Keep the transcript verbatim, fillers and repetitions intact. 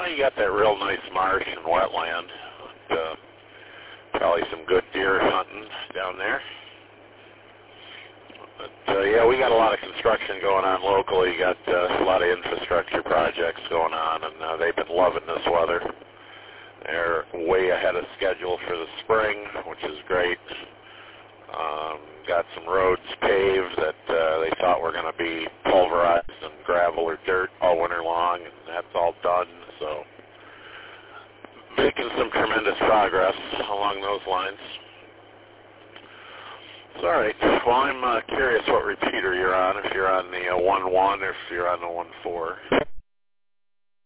Well, you got that real nice marsh and wetland. And, uh, probably some good deer hunting down there. But, uh, yeah, we got a lot of construction going on locally. You got uh, a lot of infrastructure projects going on, and uh, they've been loving this weather. They're way ahead of schedule for the spring, which is great. Um, got some roads paved that uh, they thought were going to be pulverized and gravel or dirt all winter long, and that's all done. So making some tremendous progress along those lines. All right. Well, I'm uh, curious what repeater you're on, if you're on the uh, one one or if you're on the one four.